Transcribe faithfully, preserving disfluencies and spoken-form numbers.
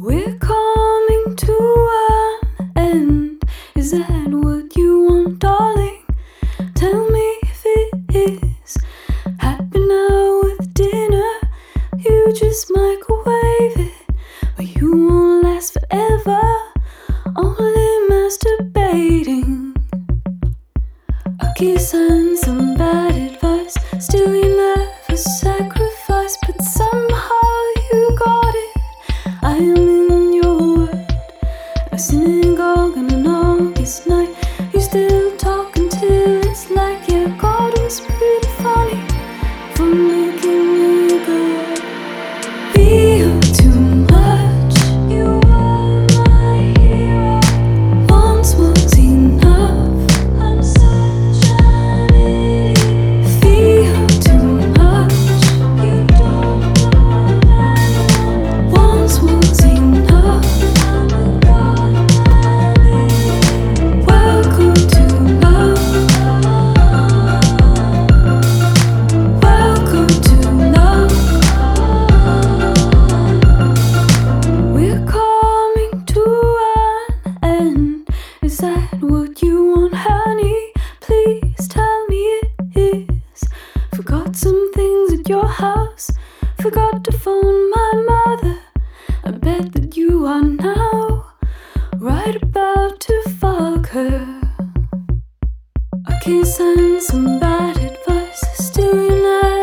We're coming to an end. Is that what you want, darling? Tell me if it is. Happy now with dinner. You just microwave it, but you won't last forever. Only masturbating. A kiss and some bad advice. Still you never sacrifice, but somehow you got it. I am in your word. A synagogue on an August night. You still talk until it's like, yeah, God was pretty funny for making me good. Feel too much. You are my hero. Once was enough. I'm such an idiot. Feel too much. You don't know that. Once was enough. I'm a god, an idiot. Welcome to love. Welcome to love. We're coming to an end. Is that what you want, honey? Please tell me it is. Forgot some things at your house. Forgot to phone my mother. I bet that you are now right about to fuck her. A kiss and some bad advice. Still you never